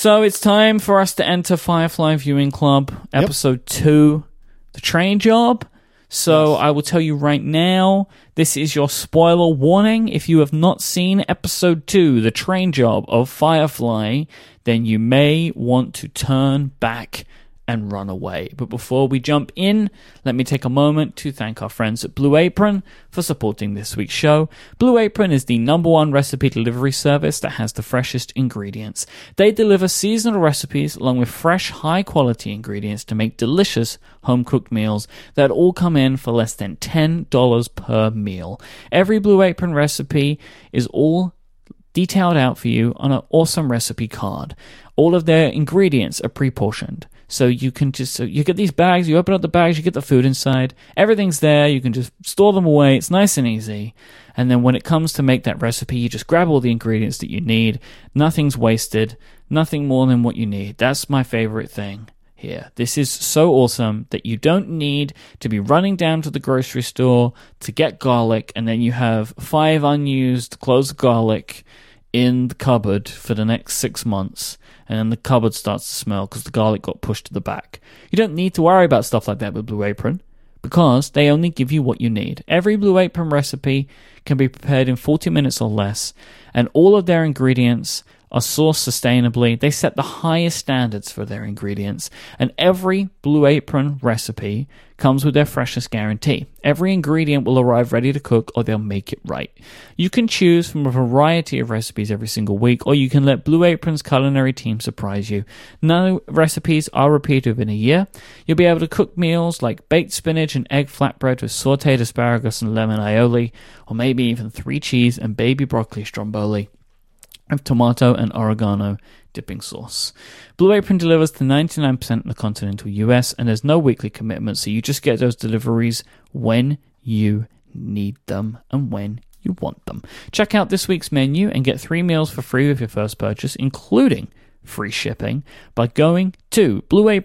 So it's time for us to enter Firefly Viewing Club, episode 2, The Train Job. So I will tell you right now, this is your spoiler warning. If you have not seen episode 2, The Train Job of Firefly, then you may want to turn back and run away. But before we jump in, let me take a moment to thank our friends at Blue Apron for supporting this week's show. Blue Apron is the #1 recipe delivery service that has the freshest ingredients. They deliver seasonal recipes along with fresh, high-quality ingredients to make delicious home-cooked meals that all come in for less than $10 per meal. Every Blue Apron recipe is all detailed out for you on an awesome recipe card. All of their ingredients are pre-portioned. So you can you get these bags, you open up the bags, you get the food inside. Everything's there. You can just store them away. It's nice and easy. And then when it comes to make that recipe, you just grab all the ingredients that you need. Nothing's wasted. Nothing more than what you need. That's my favorite thing here. This is so awesome that you don't need to be running down to the grocery store to get garlic, and then you have 5 unused cloves of garlic in the cupboard for the next 6 months. And then the cupboard starts to smell because the garlic got pushed to the back. You don't need to worry about stuff like that with Blue Apron because they only give you what you need. Every Blue Apron recipe can be prepared in 40 minutes or less, and all of their ingredients are sourced sustainably. They set the highest standards for their ingredients, and every Blue Apron recipe comes with their freshness guarantee. Every ingredient will arrive ready to cook, or they'll make it right. You can choose from a variety of recipes every single week, or you can let Blue Apron's culinary team surprise you. No recipes are repeated within a year. You'll be able to cook meals like baked spinach and egg flatbread with sauteed asparagus and lemon aioli, or maybe even 3 cheese and baby broccoli stromboli of tomato and oregano dipping sauce. Blue Apron delivers to 99% of the continental US, and there's no weekly commitment, so you just get those deliveries when you need them and when you want them. Check out this week's menu and get 3 meals for free with your first purchase, including free shipping, by going to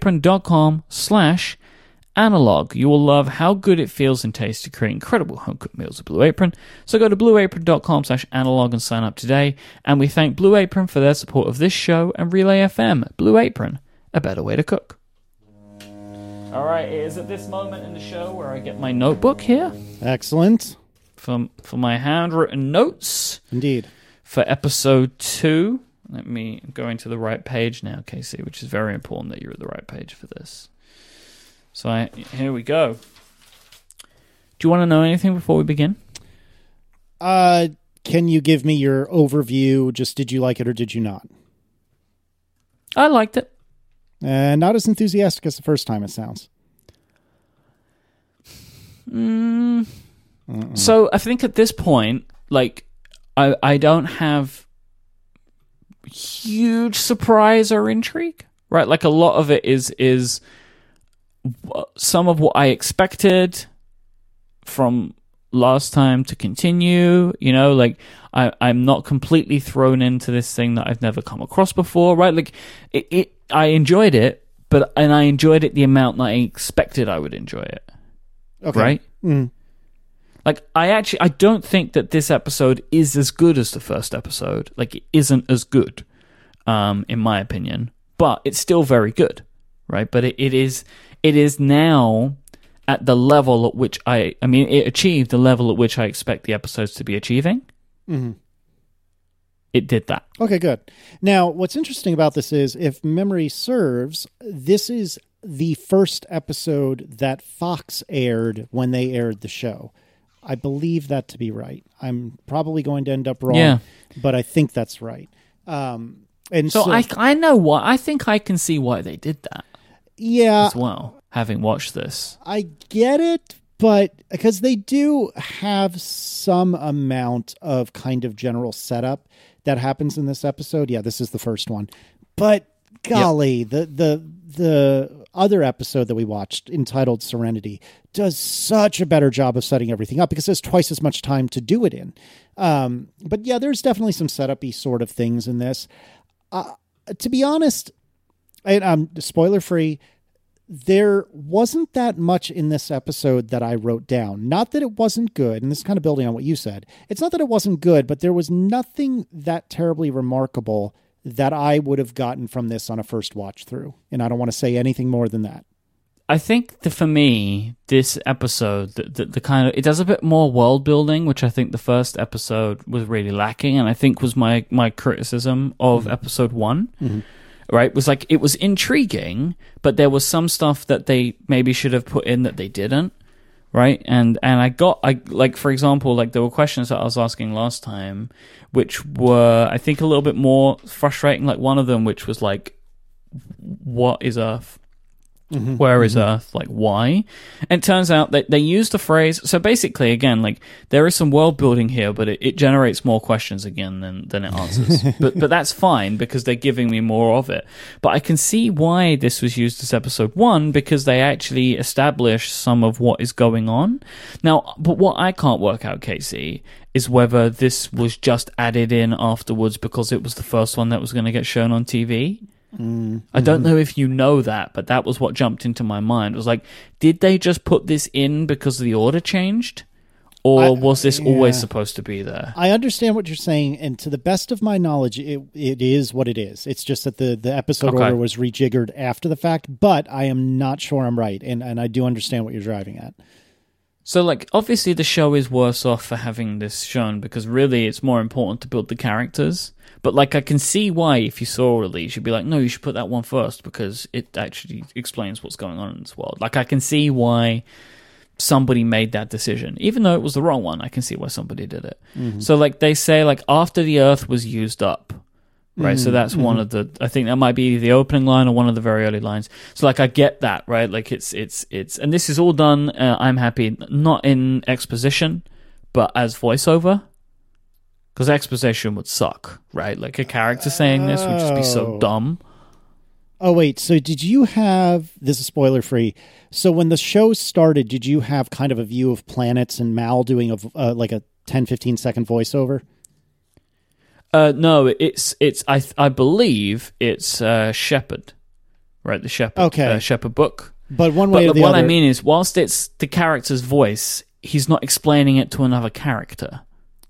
blueapron.com/analog. You will love how good it feels and tastes to create incredible home-cooked meals at Blue Apron. So go to blueapron.com/analog and sign up today. And we thank Blue Apron for their support of this show and Relay FM. Blue Apron, a better way to cook. All right, it is at this moment in the show where I get my notebook here. Excellent. For my handwritten notes. Indeed. For episode 2. Let me go into the right page now, Casey, which is very important that you're at the right page for this. So here we go. Do you want to know anything before we begin? Can you give me your overview? Just did you like it or did you not? I liked it. Not as enthusiastic as the first time, it sounds. So I think at this point, like, I don't have huge surprise or intrigue, right? Like, a lot of it is some of what I expected from last time to continue, you know, like I'm not completely thrown into this thing that I've never come across before, right? Like I enjoyed it, and I enjoyed it the amount that I expected I would enjoy it. Okay. Right? Mm. Like I don't think that this episode is as good as the first episode. Like, it isn't as good, in my opinion, but it's still very good, right? But it is now at the level at which it achieved the level at which I expect the episodes to be achieving. Mm-hmm. It did that. Okay, good. Now, what's interesting about this is, if memory serves, this is the first episode that Fox aired when they aired the show. I believe that to be right. I'm probably going to end up wrong, but I think that's right. And so I know why. I think I can see why they did that. Yeah. As well, having watched this. I get it, but because they do have some amount of kind of general setup that happens in this episode. Yeah, this is the first one. But golly, the other episode that we watched, entitled Serenity, does such a better job of setting everything up because there's twice as much time to do it in. But yeah, there's definitely some setup-y sort of things in this. To be honest, and spoiler-free, there wasn't that much in this episode that I wrote down. Not that it wasn't good, and this is kind of building on what you said. It's not that it wasn't good, but there was nothing that terribly remarkable that I would have gotten from this on a first watch through. And I don't want to say anything more than that. I think for me, this episode, the kind of, it does a bit more world building, which I think the first episode was really lacking, and I think was my criticism of episode 1. Mm-hmm. Right? Was like, it was intriguing, but there was some stuff that they maybe should have put in that they didn't. Right? And I like, for example, like there were questions that I was asking last time, which were, I think, a little bit more frustrating. Like one of them, which was like, what is Earth? Mm-hmm. Where is Earth? Like, why? And it turns out that they used the phrase. So basically, again, like there is some world building here, but it generates more questions again than it answers. but that's fine because they're giving me more of it. But I can see why this was used as episode 1 because they actually established some of what is going on. Now, but what I can't work out, Casey, is whether this was just added in afterwards because it was the first one that was going to get shown on TV. I don't know if you know that, but that was what jumped into my mind. It was like, did they just put this in because the order changed? Or was this always supposed to be there? I understand what you're saying, and to the best of my knowledge, it is what it is. It's just that the episode order was rejiggered after the fact, but I am not sure I'm right, and I do understand what you're driving at. So, like, obviously the show is worse off for having this shown because really it's more important to build the characters. But, like, I can see why if you saw a release, you'd be like, no, you should put that one first because it actually explains what's going on in this world. Like, I can see why somebody made that decision. Even though it was the wrong one, I can see why somebody did it. Mm-hmm. So, like, they say, like, after the Earth was used up, right? So that's one of the, I think that might be the opening line or one of the very early lines. So like, I get that, right? Like it's, and this is all done, I'm happy, not in exposition, but as voiceover. Because exposition would suck, right? Like a character saying this would just be so dumb. Oh, wait. So did you have, this is spoiler free. So when the show started, did you have kind of a view of planets and Mal doing like a 10, 15 second voiceover? No, I believe it's Shepherd, right? The Shepherd, Shepherd book. But one way or the other. What I mean is, whilst it's the character's voice, he's not explaining it to another character.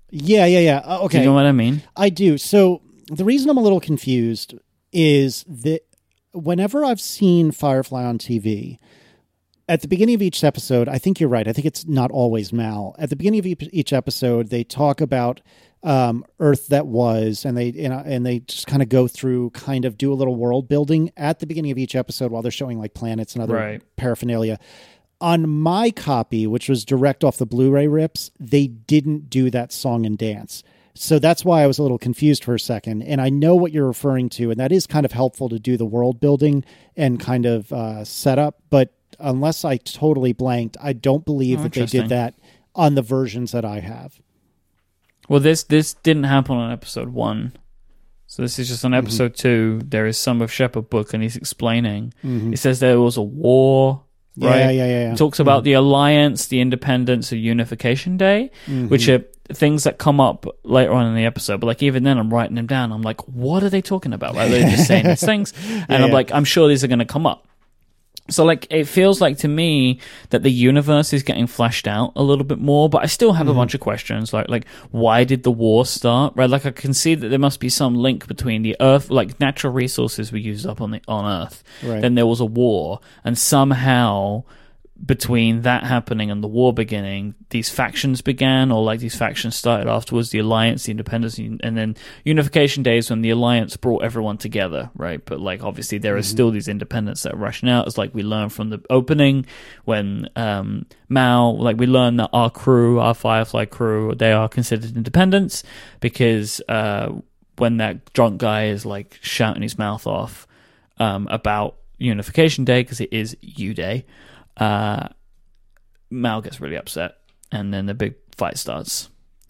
Yeah. Okay. Do you know what I mean? I do. So the reason I'm a little confused is that whenever I've seen Firefly on TV, at the beginning of each episode, I think you're right. I think it's not always Mal. At the beginning of each episode, they talk about Earth that was, and they just kind of go through, kind of do a little world building at the beginning of each episode while they're showing like planets and other paraphernalia. On my copy, which was direct off the Blu-ray rips, they didn't do that song and dance. So that's why I was a little confused for a second. And I know what you're referring to, and that is kind of helpful to do the world building and kind of setup. But unless I totally blanked, I don't believe that they did that on the versions that I have. Well, this didn't happen on episode 1. So this is just on episode 2. There is some of Shepherd book, and he's explaining. It says there was a war. Right? Yeah. It talks about the Alliance, the Independence, the Unification Day, which are things that come up later on in the episode. But like even then, I'm writing them down. I'm like, what are they talking about? Like they're just saying these things, and I'm like, I'm sure these are going to come up. So like it feels like to me that the universe is getting fleshed out a little bit more, but I still have a bunch of questions like why did the war start? Right? Like I can see that there must be some link between the Earth, like natural resources were used up on Earth. Right. Then there was a war, and somehow between that happening and the war beginning, these factions began, or like these factions started afterwards, the Alliance, the Independence, and then Unification Days when the Alliance brought everyone together, right? But like obviously there are still these independents that are rushing out, as like we learned from the opening when Mal, like we learned that our crew, our Firefly crew, they are considered independents because when that drunk guy is like shouting his mouth off about Unification Day, because it is U-Day, Mal gets really upset, and then the big fight starts.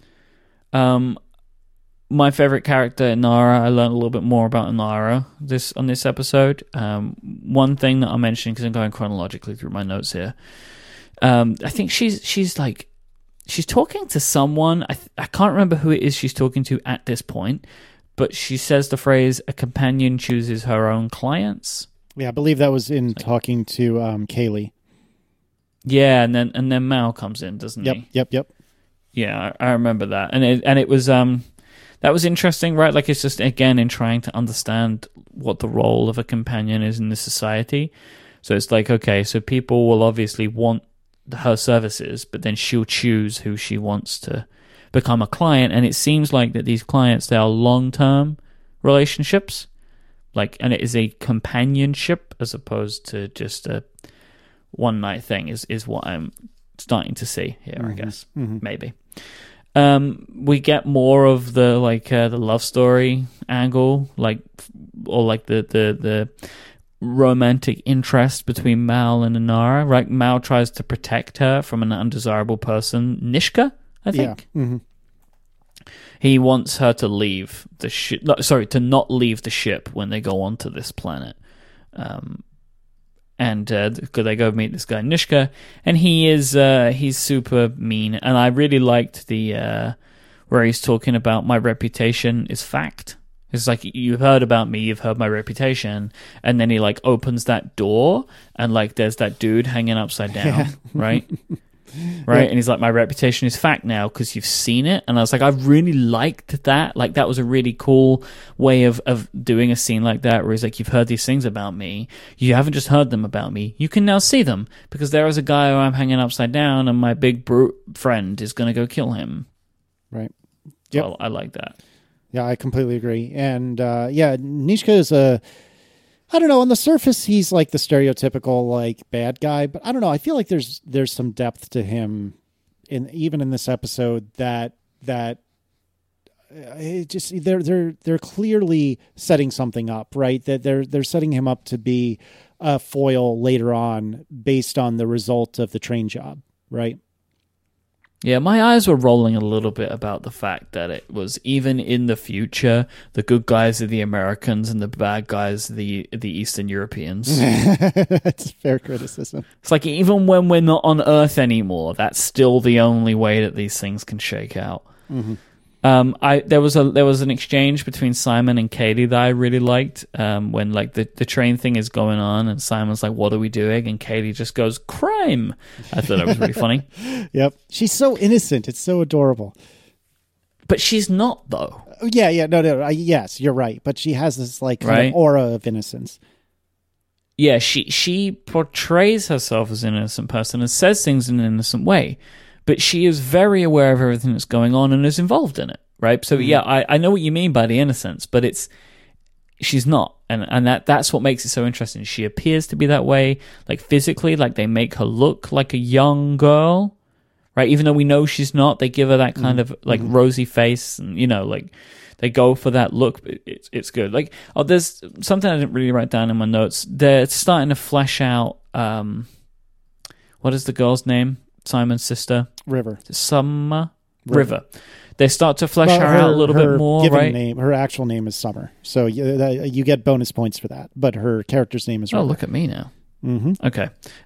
My favorite character, Inara, I learned a little bit more about Inara on this episode. One thing that I'm mentioning, because I'm going chronologically through my notes here, I think she's talking to someone. I can't remember who it is she's talking to at this point, but she says the phrase, "A companion chooses her own clients." Yeah, I believe that was in talking to Kaylee. Yeah, and then Mal comes in, doesn't he? Yep. Yeah, I remember that, and it was that was interesting, right? Like, it's just, again, in trying to understand what the role of a companion is in this society. So it's like, okay, so people will obviously want her services, but then she'll choose who she wants to become a client. And it seems like that these clients, they are long-term relationships, like, and it is a companionship as opposed to just a one-night thing is what I'm starting to see here, I guess. Maybe. We get more of the the love story angle, the romantic interest between Mal and Inara, right? Mal tries to protect her from an undesirable person, Nishka, I think. Yeah. He wants her to leave the ship. To not leave the ship when they go onto this planet. And they go meet this guy Nishka, and he's super mean. And I really liked the where he's talking about my reputation is fact. It's like, you've heard about me, you've heard my reputation, and then he opens that door, and there's that dude hanging upside down, right? Right, and he's like, my reputation is fact now because you've seen it. And I was like, I really liked that. Like, that was a really cool way of doing a scene like that, where he's like, you've heard these things about me. You haven't just heard them about me. You can now see them, because there is a guy who I'm hanging upside down, and my big brute friend is going to go kill him. Right. Yep. So I like that. Yeah, I completely agree. And Nishka is I don't know, on the surface, he's like the stereotypical bad guy, but I don't know. I feel like there's some depth to him even in this episode that it just they're clearly setting something up, right? That they're setting him up to be a foil later on based on the result of the train job, right? Yeah, my eyes were rolling a little bit about the fact that it was, even in the future, the good guys are the Americans and the bad guys are the Eastern Europeans. That's fair criticism. It's like, even when we're not on Earth anymore, that's still the only way that these things can shake out. Mm-hmm. There was an exchange between Simon and Katie that I really liked, when the train thing is going on, and Simon's like, what are we doing? And Katie just goes, crime. I thought that was really funny. Yep. She's so innocent. It's so adorable. But she's not, though. Yeah. No. Yes, you're right. But she has this kind of aura of innocence. Yeah, she portrays herself as an innocent person and says things in an innocent way. But she is very aware of everything that's going on and is involved in it, right? So, yeah, I know what you mean by the innocence, but she's not. And that's what makes it so interesting. She appears to be that way, physically, they make her look like a young girl, right? Even though we know she's not, they give her that kind of, rosy face, and, they go for that look. It's good. There's something I didn't really write down in my notes. They're starting to flesh out, what is the girl's name? Simon's sister, River. Summer. River. They start to flesh her out a little bit more, right? Her actual name is Summer, so you get bonus points for that. But her character's name is River. Oh, look at me now. Mm-hmm. Okay,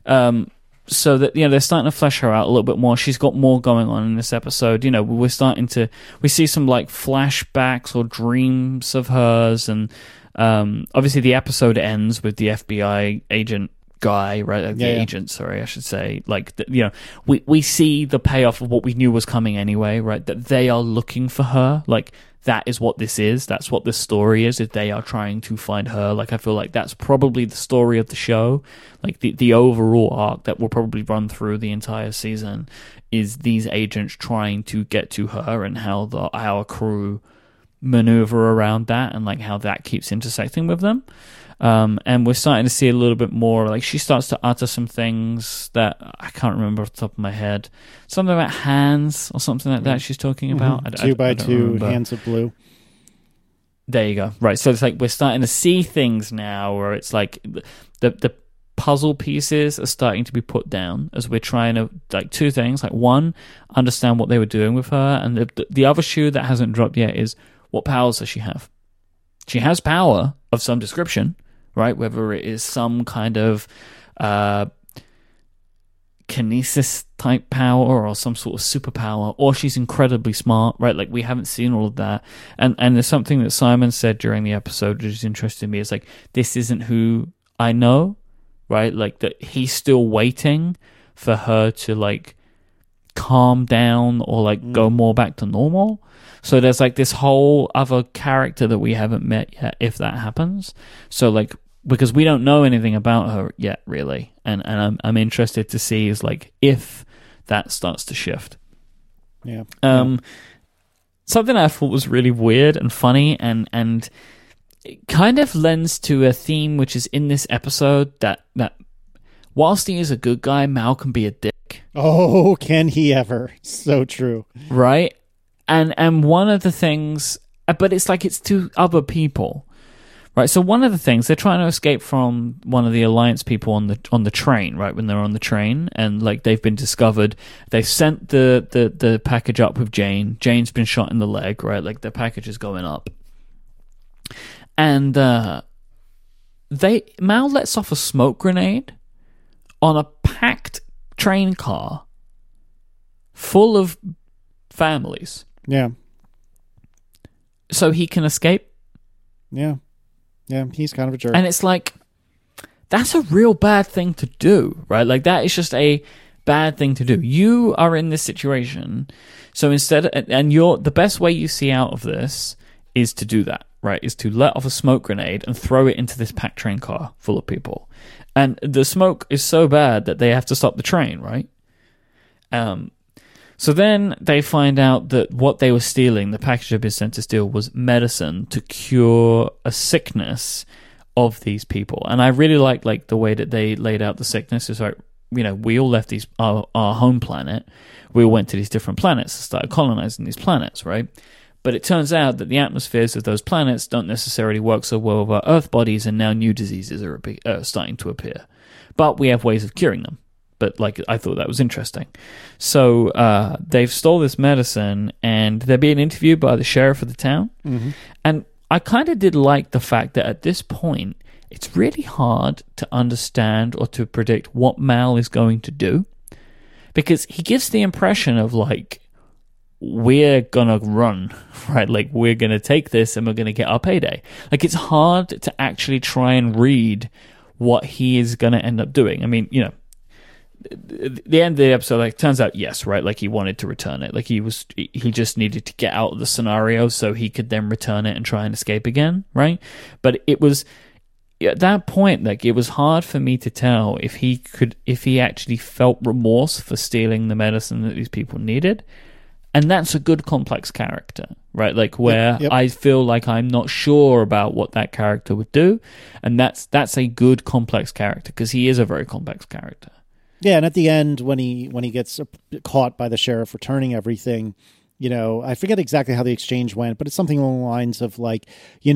so that they're starting to flesh her out a little bit more. She's got more going on in this episode. We see some flashbacks or dreams of hers, and obviously the episode ends with the FBI agent guy, right? Agent, sorry, I should say. We see the payoff of what we knew was coming anyway, right? That they are looking for her. That is what this is. That's what this story is. If they are trying to find her, I feel like that's probably the story of the show. The overall arc that will probably run through the entire season is these agents trying to get to her, and how our crew maneuver around that, and how that keeps intersecting with them. And we're starting to see a little bit more, she starts to utter some things that I can't remember off the top of my head. Something about hands or something like that she's talking about. Mm-hmm. 2x2 hands of blue. There you go. Right. So it's we're starting to see things now where it's the puzzle pieces are starting to be put down as we're trying to, two things. One, understand what they were doing with her. And the other shoe that hasn't dropped yet is, what powers does she have? She has power of some description, right? Whether it is some kind of kinesis type power or some sort of superpower, or she's incredibly smart, right? We haven't seen all of that. And there's something that Simon said during the episode which is interesting to me. It's this isn't who I know, right? That he's still waiting for her to calm down or go more back to normal. So there's like this whole other character that we haven't met yet if that happens. So like, because we don't know anything about her yet, really. And I'm interested to see is like if that starts to shift. Yeah. Something I thought was really weird and funny and it kind of lends to a theme which is in this episode that whilst he is a good guy, Mal can be a dick. Oh, can he ever? So true. Right? And one of the things, but it's like it's to other people. Right, so one of the things, they're trying to escape from one of the Alliance people on the train, right, when they're on the train, and like they've been discovered. They've sent the package up with Jane. Jane's been shot in the leg, right, like the package is going up. And Mal lets off a smoke grenade on a packed train car full of families. Yeah. So he can escape. Yeah. Yeah, he's kind of a jerk. And it's like, that's a real bad thing to do, right? Like, that is just a bad thing to do. You are in this situation, so instead, and the best way you see out of this is to do that, right? Is to let off a smoke grenade and throw it into this packed train car full of people. And the smoke is so bad that they have to stop the train, right? So then they find out that what they were stealing, the package they'd been sent to steal, was medicine to cure a sickness of these people. And I really like the way that they laid out the sickness. Is like, we all left our home planet. We all went to these different planets and started colonizing these planets, right? But it turns out that the atmospheres of those planets don't necessarily work so well with our Earth bodies, and now new diseases are starting to appear. But we have ways of curing them. But like, I thought that was interesting. So they've stole this medicine, and they're being interviewed by the sheriff of the town. Mm-hmm. And I kind of did like the fact that at this point, it's really hard to understand or to predict what Mal is going to do, because he gives the impression of like, we're gonna run, right? Like, we're gonna take this and we're gonna get our payday. Like, it's hard to actually try and read what he is gonna end up doing. I mean, the end of the episode, like, turns out yes, right? Like, he wanted to return it. Like, he just needed to get out of the scenario so he could then return it and try and escape again, right? But it was at that point, like, it was hard for me to tell if he actually felt remorse for stealing the medicine that these people needed. And that's a good complex character, right? Like, where yep. I feel like I'm not sure about what that character would do, and that's a good complex character, because he is a very complex character. Yeah, and at the end, when he gets caught by the sheriff returning everything, I forget exactly how the exchange went, but it's something along the lines of like,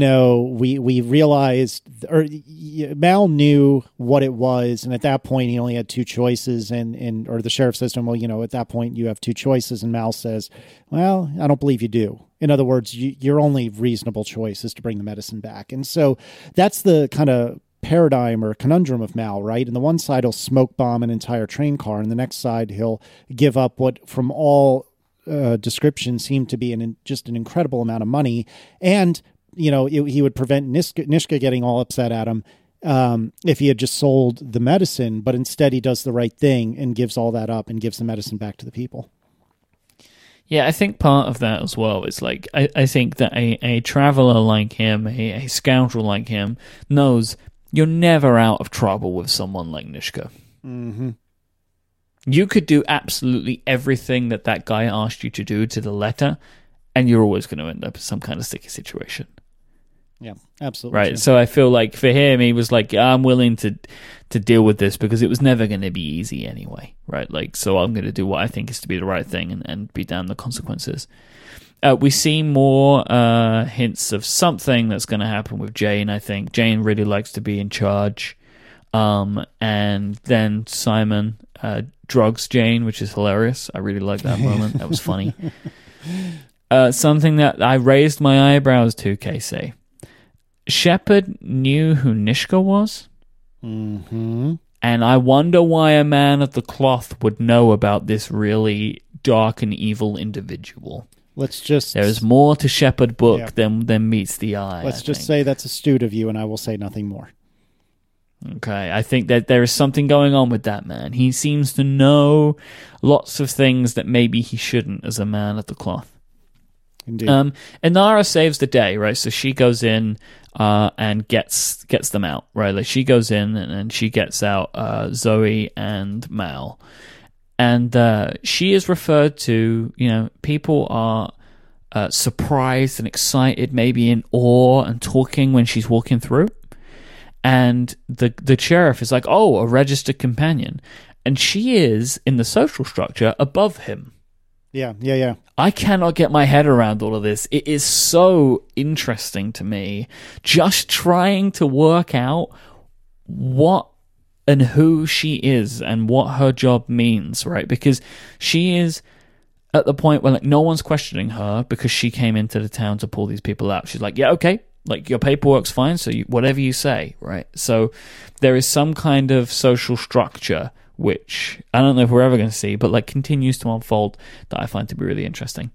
we realized, or Mal knew what it was, and at that point he only had two choices, or the sheriff says to him, well, at that point you have two choices, and Mal says, well, I don't believe you do. In other words, your only reasonable choice is to bring the medicine back. And so that's the kind of paradigm or conundrum of Mal, right? And the one side he'll smoke bomb an entire train car, and the next side he'll give up what from all description seemed to be just an incredible amount of money. And, he would prevent Nishka getting all upset at him if he had just sold the medicine, but instead he does the right thing and gives all that up and gives the medicine back to the people. Yeah, I think part of that as well is like, I think that a traveler like him, a scoundrel like him, knows you're never out of trouble with someone like Nishka. Mm-hmm. You could do absolutely everything that guy asked you to do to the letter, and you're always going to end up in some kind of sticky situation. Yeah, absolutely. Right, so I feel like for him, he was like, I'm willing to deal with this because it was never going to be easy anyway, right? Like, so I'm going to do what I think is to be the right thing and be damned the consequences. We see more hints of something that's going to happen with Jane, I think. Jane really likes to be in charge. And then Simon drugs Jane, which is hilarious. I really like that moment. That was funny. Something that I raised my eyebrows to, Casey. Shepard knew who Nishka was. Mm-hmm. And I wonder why a man of the cloth would know about this really dark and evil individual. There's more to Shepard book than meets the eye. Let's just say that's astute of you, and I will say nothing more. Okay, I think that there is something going on with that man. He seems to know lots of things that maybe he shouldn't as a man of the cloth. Indeed. Inara saves the day, right? So she goes in and gets them out, right? Like she goes in and she gets out Zoe and Mal. And she is referred to, people are surprised and excited, maybe in awe and talking when she's walking through. And the sheriff is like, oh, a registered companion. And she is, in the social structure, above him. Yeah. I cannot get my head around all of this. It is so interesting to me, just trying to work out what and who she is and what her job means, right? Because she is at the point where no one's questioning her because she came into the town to pull these people out. She's like, yeah, okay, your paperwork's fine, so whatever you say, right? So there is some kind of social structure which I don't know if we're ever going to see, but continues to unfold that I find to be really interesting.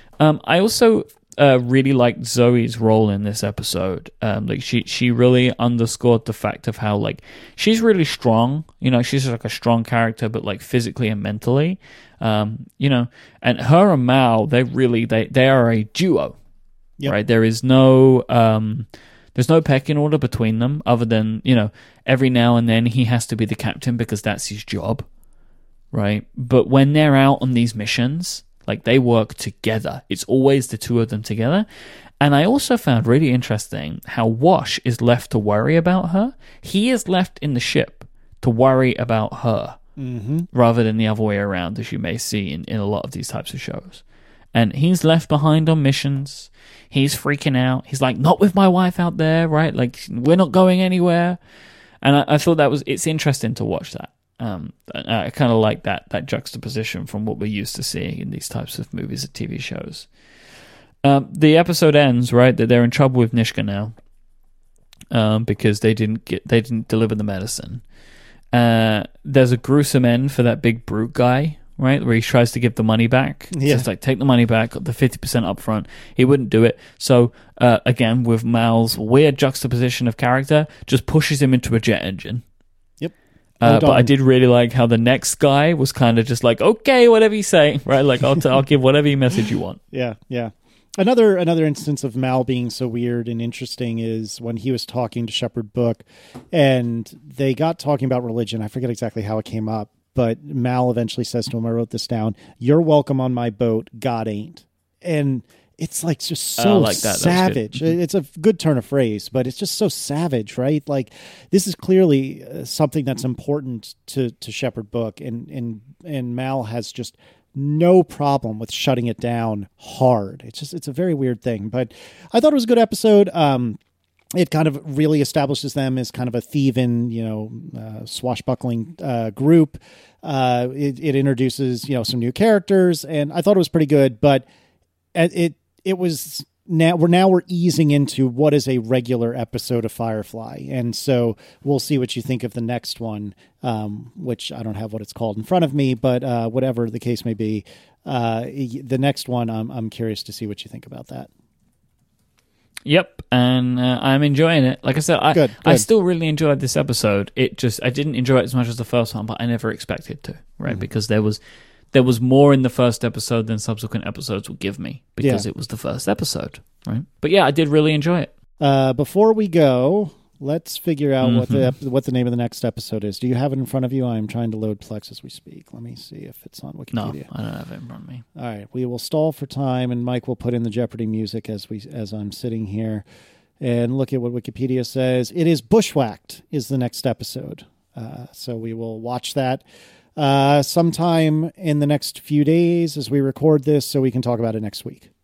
I also really liked Zoe's role in this episode. She really underscored the fact of how she's really strong. She's a strong character, but physically and mentally. And her and Mal, they are a duo. Yep. Right? There is no there's no pecking order between them, other than every now and then he has to be the captain because that's his job, right? But when they're out on these missions, they work together. It's always the two of them together. And I also found really interesting how Wash is left to worry about her. He is left in the ship to worry about her, rather than the other way around, as you may see in a lot of these types of shows. And he's left behind on missions. He's freaking out. He's like, not with my wife out there, right? We're not going anywhere. And I thought it's interesting to watch that. I kind of like that juxtaposition from what we're used to seeing in these types of movies and TV shows. The episode ends, right, that they're in trouble with Nishka now, because they didn't deliver the medicine. There's a gruesome end for that big brute guy, right, where he tries to give the money back. Yeah. So it's take the money back, the 50% upfront. He wouldn't do it. So, again, with Mal's weird juxtaposition of character, just pushes him into a jet engine. Yep. But I did really like how the next guy was kind of just okay, whatever you say, right? I'll give whatever message you want. Yeah. Another instance of Mal being so weird and interesting is when he was talking to Shepherd Book, and they got talking about religion. I forget exactly how it came up. But Mal eventually says to him, I wrote this down, "You're welcome on my boat, God ain't." And it's just so savage. It's a good turn of phrase, but it's just so savage, right? This is clearly something that's important to Shepherd Book, and Mal has just no problem with shutting it down hard. It's a very weird thing, but I thought it was a good episode. It kind of really establishes them as kind of a thieving, swashbuckling group. It introduces, some new characters, and I thought it was pretty good. But it was we're easing into what is a regular episode of Firefly, and so we'll see what you think of the next one, which I don't have what it's called in front of me, but whatever the case may be, the next one, I'm curious to see what you think about that. Yep, and I'm enjoying it. Like I said, I still really enjoyed this episode. I didn't enjoy it as much as the first one, but I never expected to, right? Mm-hmm. Because there was more in the first episode than subsequent episodes would give me, because it was the first episode, right? But yeah, I did really enjoy it. Before we go, let's figure out what the name of the next episode is. Do you have it in front of you? I'm trying to load Plex as we speak. Let me see if it's on Wikipedia. No, I don't have it in front of me. All right, we will stall for time, and Mike will put in the Jeopardy music as I'm sitting here and look at what Wikipedia says. It is Bushwhacked is the next episode. So we will watch that sometime in the next few days as we record this, so we can talk about it next week.